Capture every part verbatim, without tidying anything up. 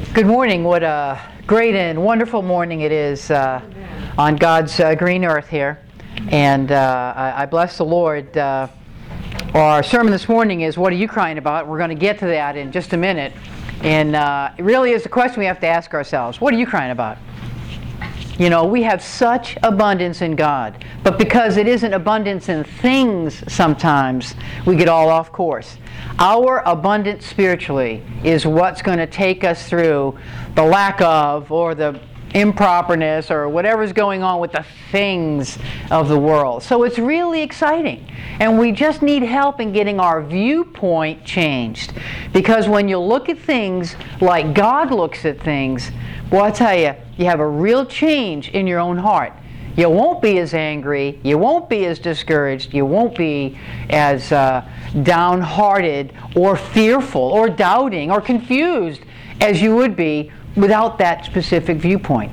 Good morning. What a great and wonderful morning it is uh, on God's uh, green earth here. And uh, I, I bless the Lord. Uh, our sermon this morning is, what are you crying about? We're going to get to that in just a minute. And uh, it really is a question we have to ask ourselves. What are you crying about? You know, we have such abundance in God. But because it isn't abundance in things sometimes, we get all off course. Our abundance spiritually is what's going to take us through the lack of, or the improperness, or whatever's going on with the things of the world. So it's really exciting. And we just need help in getting our viewpoint changed. Because when you look at things like God looks at things, boy, I tell you, you have a real change in your own heart. You won't be as angry, you won't be as discouraged, you won't be as uh, downhearted or fearful or doubting or confused as you would be without that specific viewpoint.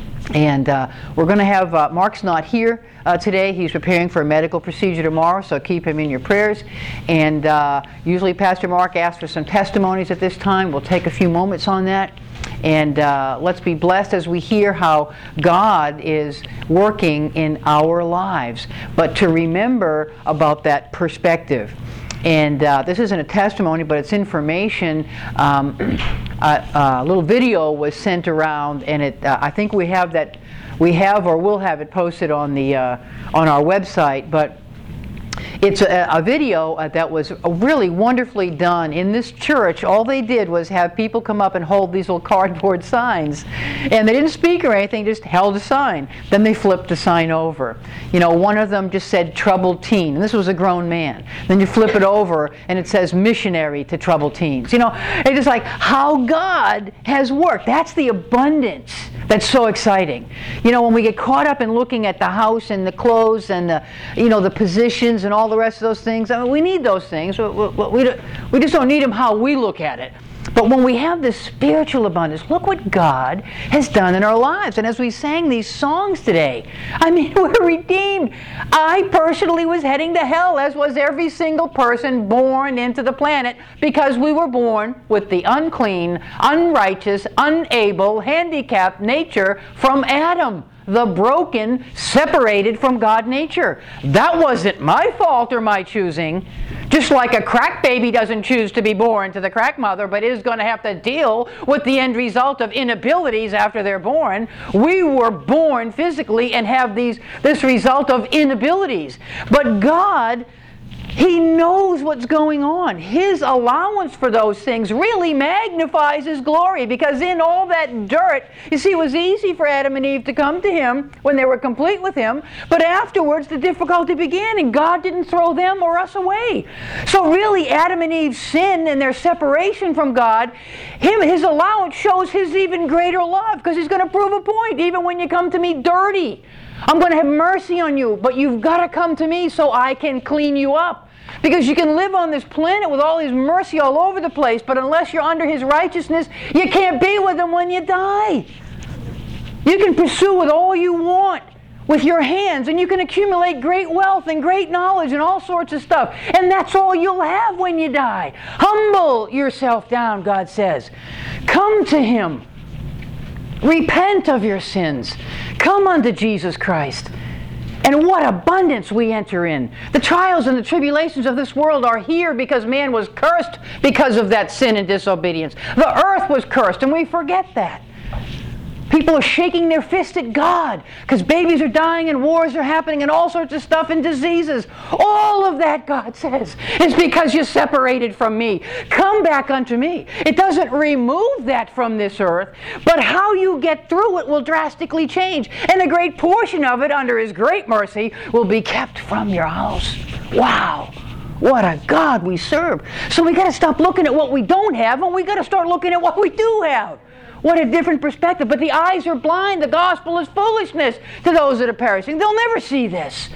And uh, we're going to have, uh, Mark's not here uh, today. He's preparing for a medical procedure tomorrow, so keep him in your prayers. And uh, usually Pastor Mark asks for some testimonies at this time. We'll take a few moments on that. And uh, let's be blessed as we hear how God is working in our lives. But to remember about that perspective. And uh, this isn't a testimony, but it's information. Um, a, a little video was sent around, and it. Uh, I think we have that. We have or will have it posted on the uh, on our website. But it's a, a video uh, that was really wonderfully done in this church. All they did was have people come up and hold these little cardboard signs. And they didn't speak or anything, just held a sign. Then they flipped the sign over. You know, one of them just said troubled teen. And this was a grown man. Then you flip it over and it says missionary to troubled teens. You know, it's just like how God has worked. That's the abundance that's so exciting. You know, when we get caught up in looking at the house and the clothes and the, you know, the positions and all the rest of those things, I mean, we need those things. We, we, we just don't need them how we look at it. But when we have this spiritual abundance, look what God has done in our lives. And as we sang these songs today, I mean, we're redeemed. I personally was heading to hell, as was every single person born into the planet, because we were born with the unclean, unrighteous, unable, handicapped nature from Adam. The broken, separated from God nature. That wasn't my fault or my choosing. Just like a crack baby doesn't choose to be born to the crack mother, but is going to have to deal with the end result of inabilities after they're born. We were born physically and have these this result of inabilities. But God, He knows what's going on. His allowance for those things really magnifies His glory, because in all that dirt, you see, it was easy for Adam and Eve to come to Him when they were complete with Him, but afterwards the difficulty began, and God didn't throw them or us away. So really, Adam and Eve's sin and their separation from God, Him, His allowance shows His even greater love, because He's going to prove a point. Even when you come to me dirty, I'm going to have mercy on you, but you've got to come to me so I can clean you up. Because you can live on this planet with all His mercy all over the place, but unless you're under His righteousness, you can't be with Him when you die. You can pursue with all you want with your hands, and you can accumulate great wealth and great knowledge and all sorts of stuff. And that's all you'll have when you die. Humble yourself down, God says. Come to Him. Repent of your sins. Come unto Jesus Christ. And what abundance we enter in. The trials and the tribulations of this world are here because man was cursed because of that sin and disobedience. The earth was cursed, and we forget that. People are shaking their fist at God because babies are dying and wars are happening and all sorts of stuff and diseases. All of that, God says, is because you're separated from me. Come back unto me. It doesn't remove that from this earth, but how you get through it will drastically change. And a great portion of it, under His great mercy, will be kept from your house. Wow. What a God we serve. So we got to stop looking at what we don't have, and we got to start looking at what we do have. What a different perspective. But the eyes are blind. The gospel is foolishness to those that are perishing. They'll never see this.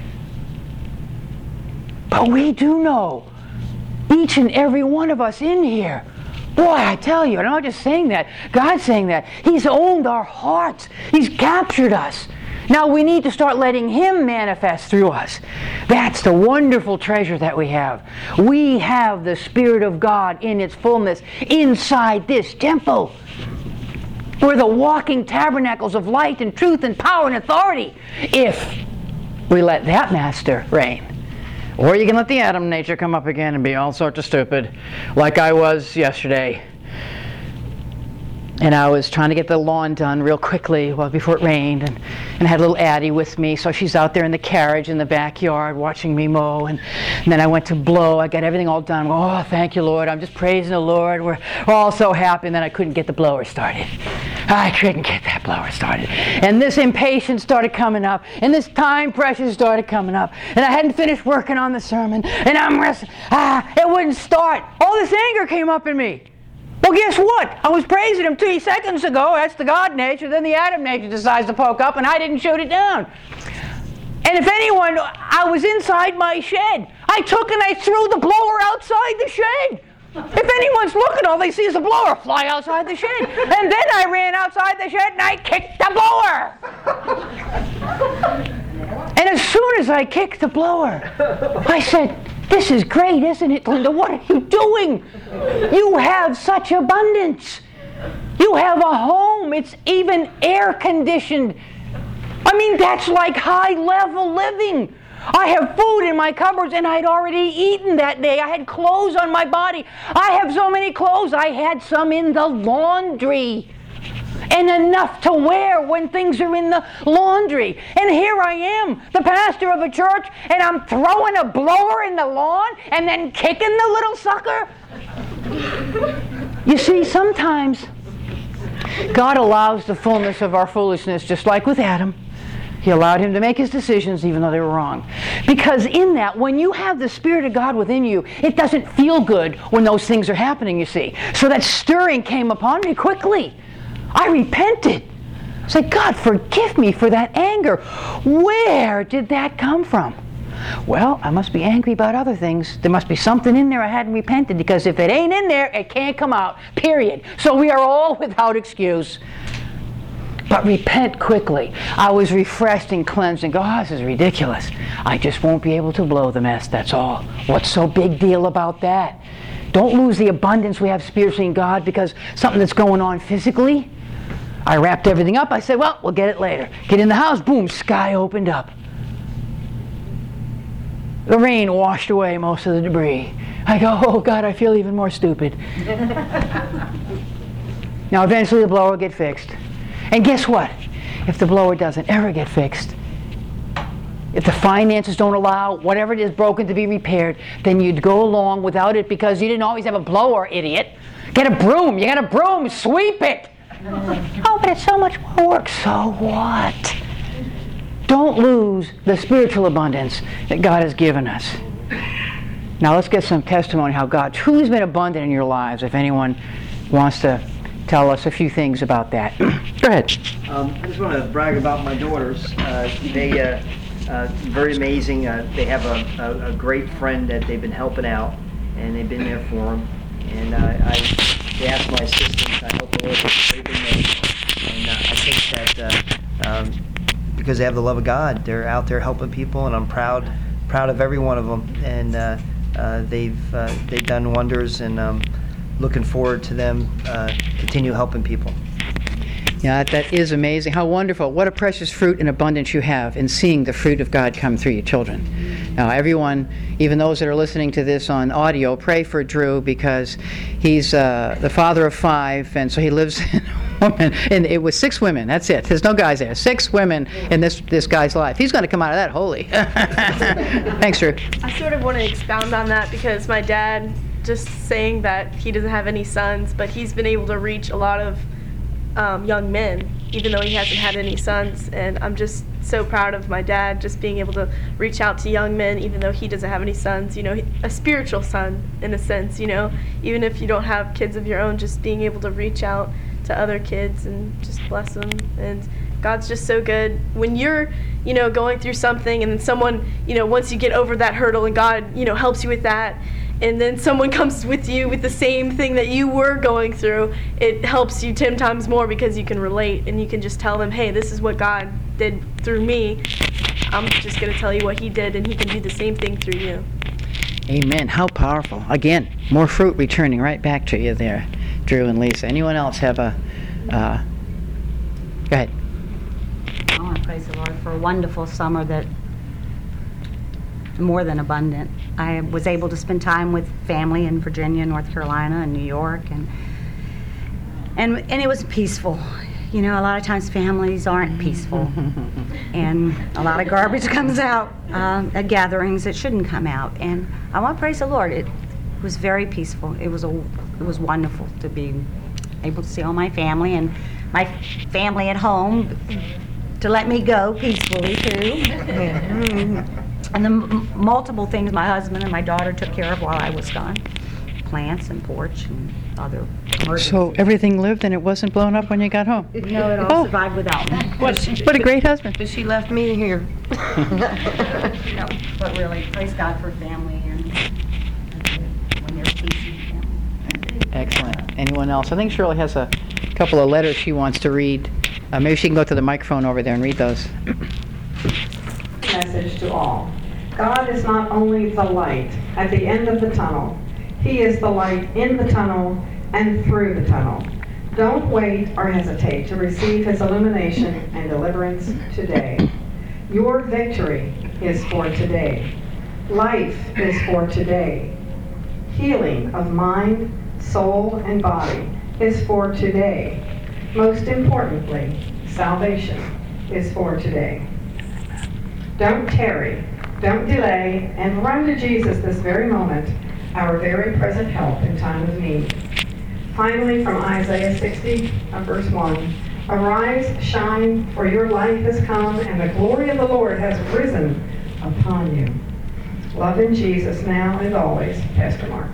But we do know, each and every one of us in here. Boy, I tell you, and I'm not just saying that. God's saying that. He's owned our hearts. He's captured us. Now we need to start letting Him manifest through us. That's the wonderful treasure that we have. We have the Spirit of God in its fullness inside this temple. We're the walking tabernacles of light and truth and power and authority if we let that master reign. Or you can let the Adam nature come up again and be all sorts of stupid, like I was yesterday. And I was trying to get the lawn done real quickly well, before it rained, and, and I had little Addie with me, so she's out there in the carriage in the backyard watching me mow, and, and then I went to blow. I got everything all done. Oh, thank you, Lord. I'm just praising the Lord. We're, we're all so happy, and then I couldn't get the blower started. I couldn't get that blower started. And this impatience started coming up, and this time pressure started coming up, and I hadn't finished working on the sermon, and I'm resting. Ah, it wouldn't start. All this anger came up in me. Well, guess what? I was praising Him two seconds ago. That's the God nature. Then the Adam nature decides to poke up, and I didn't shoot it down. And if anyone, I was inside my shed. I took and I threw the blower outside the shed. If anyone's looking, all they see is the blower fly outside the shed. And then I ran outside the shed and I kicked the blower. And as soon as I kicked the blower, I said, "This is great, isn't it, Linda? What are you doing? You have such abundance. You have a home. It's even air conditioned. I mean, that's like high level living. I have food in my cupboards, and I'd already eaten that day. I had clothes on my body. I have so many clothes. I had some in the laundry. And enough to wear when things are in the laundry. And here I am, the pastor of a church, and I'm throwing a blower in the lawn and then kicking the little sucker. You see, sometimes God allows the fullness of our foolishness, just like with Adam. He allowed him to make his decisions even though they were wrong. Because in that, when you have the Spirit of God within you, it doesn't feel good when those things are happening, you see. So that stirring came upon me quickly. I repented. I said, "God, forgive me for that anger. Where did that come from?" Well, I must be angry about other things. There must be something in there I hadn't repented, because if it ain't in there, it can't come out, period. So we are all without excuse. But repent quickly. I was refreshed and cleansed and go, "Oh, this is ridiculous. I just won't be able to blow the mess, that's all. What's so big deal about that?" Don't lose the abundance we have spiritually in God because something that's going on physically. I wrapped everything up. I said, "Well, we'll get it later." Get in the house, boom, sky opened up. The rain washed away most of the debris. I go, "Oh God, I feel even more stupid." Now eventually the blower will get fixed. And guess what? If the blower doesn't ever get fixed, if the finances don't allow whatever it is broken to be repaired, then you'd go along without it because you didn't always have a blower, idiot. Get a broom. You got a broom. Sweep it. Oh, but it's so much more work. So what? Don't lose the spiritual abundance that God has given us. Now let's get some testimony how God truly has been abundant in your lives. If anyone wants to tell us a few things about that. Go ahead. Um, I just want to brag about my daughters. Uh, they, uh, uh, very amazing. Uh, they have a, a, a great friend that they've been helping out, and they've been there for them. And uh, I, they asked my assistant, I hope the Lord has they've been there. And uh, I think that uh, um, because they have the love of God, they're out there helping people, and I'm proud, proud of every one of them. And uh, uh, they've uh, they've done wonders, and um, looking forward to them uh, continue helping people. Yeah, that is amazing. How wonderful. What a precious fruit and abundance you have in seeing the fruit of God come through your children. Now, everyone, even those that are listening to this on audio, pray for Drew because he's uh, the father of five, and so he lives in a woman. And it was six women. That's it. There's no guys there. Six women in this, this guy's life. He's going to come out of that holy. Thanks, Drew. I sort of want to expound on that because my dad, just saying that he doesn't have any sons, but he's been able to reach a lot of um, young men, even though he hasn't had any sons. And I'm just so proud of my dad, just being able to reach out to young men, even though he doesn't have any sons. You know, a spiritual son, in a sense, you know, even if you don't have kids of your own, just being able to reach out to other kids and just bless them. And God's just so good. When you're, you know, going through something and then someone, you know, once you get over that hurdle and God, you know, helps you with that, and then someone comes with you with the same thing that you were going through, it helps you ten times more because you can relate and you can just tell them, hey, this is what God did through me. I'm just going to tell you what he did, and he can do the same thing through you. Amen. How powerful. Again, more fruit returning right back to you there, Drew and Lisa. Anyone else have a... Uh, go ahead. I want to praise the Lord for a wonderful summer that more than abundant. I was able to spend time with family in Virginia, North Carolina, and New York, and and and it was peaceful. You know, a lot of times families aren't peaceful, and a lot of garbage comes out um, at gatherings that shouldn't come out. And I want to praise the Lord. It was very peaceful. It was a it was wonderful to be able to see all my family and my family at home to let me go peacefully too. And the m- multiple things my husband and my daughter took care of while I was gone. Plants and porch and other emergencies. So everything lived and it wasn't blown up when you got home? No, it all Oh. survived without me. What a great husband. But she left me here. No, but really, praise God for family and when there's peace in family. Excellent. Anyone else? I think Shirley has a couple of letters she wants to read. Uh, maybe she can go to the microphone over there and read those. Message to all. God is not only the light at the end of the tunnel, he is the light in the tunnel and through the tunnel. Don't wait or hesitate to receive his illumination and deliverance today. Your victory is for today. Life is for today. Healing of mind, soul, and body is for today. Most importantly, salvation is for today. Don't tarry, don't delay, and run to Jesus this very moment, our very present help in time of need. Finally, from Isaiah sixty, uh, verse one, arise, shine, for your light has come, and the glory of the Lord has risen upon you. Love in Jesus now and always, Pastor Mark.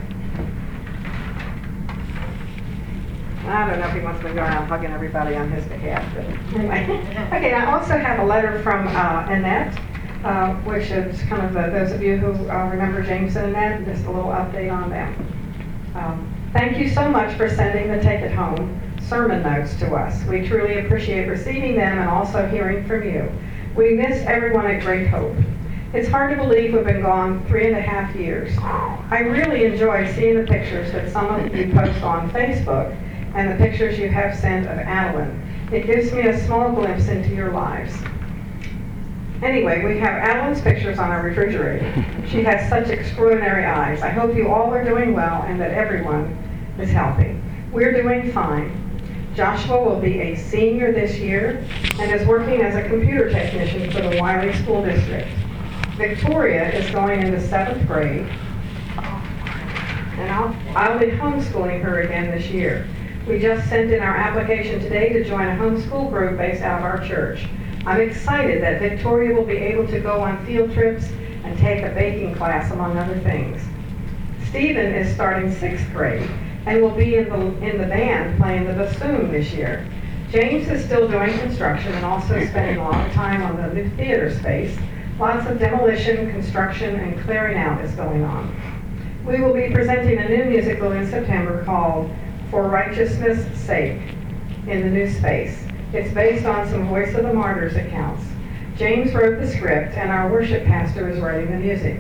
I don't know if he wants me to go around hugging everybody on his behalf, but anyway. Okay, I also have a letter from uh, Annette, uh, which is kind of uh, those of you who uh, remember James and Annette, just a little update on them. Um, thank you so much for sending the Take It Home sermon notes to us. We truly appreciate receiving them and also hearing from you. We miss everyone at Great Hope. It's hard to believe we've been gone three and a half years. I really enjoy seeing the pictures that some of you post on Facebook and the pictures you have sent of Adeline. It gives me a small glimpse into your lives. Anyway, we have Adeline's pictures on our refrigerator. She has such extraordinary eyes. I hope you all are doing well and that everyone is healthy. We're doing fine. Joshua will be a senior this year and is working as a computer technician for the Wiley School District. Victoria is going into seventh grade, and I'll, I'll be homeschooling her again this year. We just sent in our application today to join a homeschool group based out of our church. I'm excited that Victoria will be able to go on field trips and take a baking class, among other things. Stephen is starting sixth grade and will be in the, in the band playing the bassoon this year. James is still doing construction and also spending a lot of time on the new theater space. Lots of demolition, construction, and clearing out is going on. We will be presenting a new musical in September called For Righteousness' Sake in the new space. It's based on some Voice of the Martyrs accounts. James wrote the script and our worship pastor is writing the music.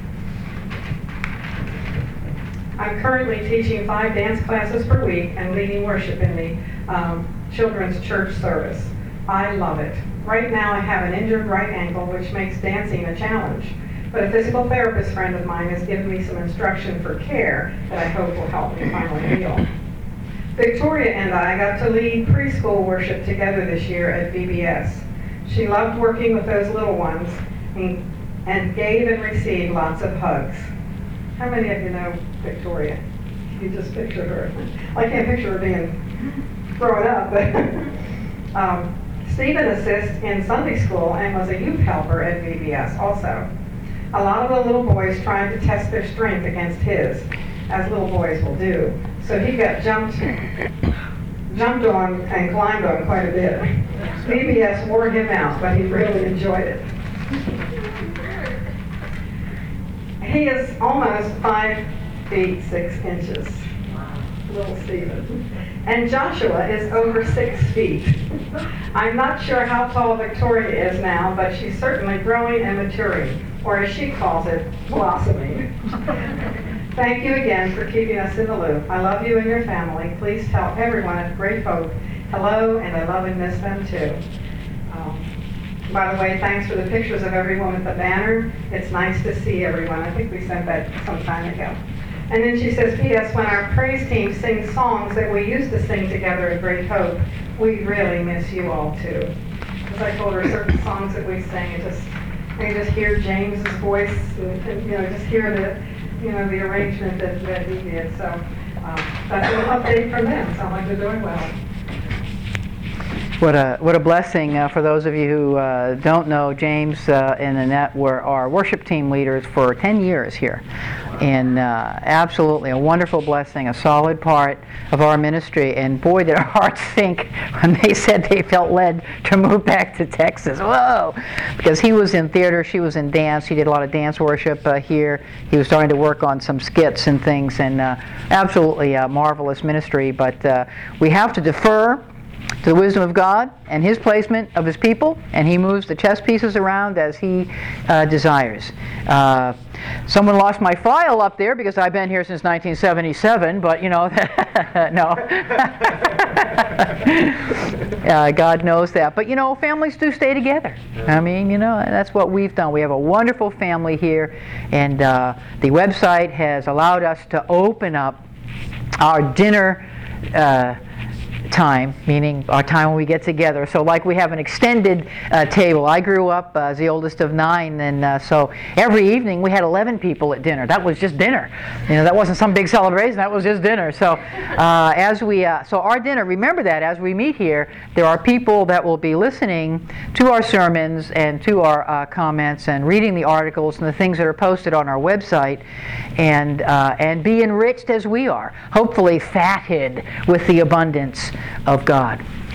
I'm currently teaching five dance classes per week and leading worship in the um, children's church service. I love it. Right now I have an injured right ankle which makes dancing a challenge, but a physical therapist friend of mine has given me some instruction for care that I hope will help me finally heal. Victoria and I got to lead preschool worship together this year at V B S. She loved working with those little ones and, and gave and received lots of hugs. How many of you know Victoria? You just picture her. I can't picture her being grown up, but um, Stephen assists in Sunday school and was a youth helper at V B S also. A lot of the little boys tried to test their strength against his, as little boys will do. So he got jumped, jumped on and climbed on quite a bit. V B S wore him out, but he really enjoyed it. He is almost five feet six inches. Little Stephen. And Joshua is over six feet. I'm not sure how tall Victoria is now, but she's certainly growing and maturing, or as she calls it, blossoming. Thank you again for keeping us in the loop. I love you and your family. Please tell everyone at Great Hope hello, and I love and miss them too. Um, by the way, thanks for the pictures of everyone with the banner. It's nice to see everyone. I think we sent that some time ago. And then she says, P S when our praise team sings songs that we used to sing together at Great Hope, we really miss you all too. As I told her, certain songs that we sang, it just, I can just hear James's voice, and, and, you know, just hear the, you know, the arrangement that, that he did. So um, that's an update from them. Sound like they're doing well. What a what a blessing uh, for those of you who uh, don't know. James uh, and Annette were our worship team leaders for ten years here, and uh, absolutely a wonderful blessing, a solid part of our ministry. And boy, did our hearts sink when they said they felt led to move back to Texas. Whoa! Because he was in theater, she was in dance. He did a lot of dance worship uh, here. He was starting to work on some skits and things, and uh, absolutely a marvelous ministry. But uh, we have to defer to the wisdom of God and His placement of His people, and He moves the chess pieces around as He uh, desires. Uh, someone lost my file up there because I've been here since nineteen seventy-seven, but you know, no. uh, God knows that. But you know, families do stay together. I mean, you know, that's what we've done. We have a wonderful family here, and uh, the website has allowed us to open up our dinner uh, time, meaning our time when we get together. So like we have an extended uh, table. I grew up uh, as the oldest of nine, and uh, so every evening we had eleven people at dinner. That was just dinner. You know, that wasn't some big celebration. That was just dinner. So uh, as we, uh, so our dinner, remember that as we meet here, there are people that will be listening to our sermons and to our uh, comments and reading the articles and the things that are posted on our website, and uh, and be enriched as we are, hopefully fatted with the abundance of God.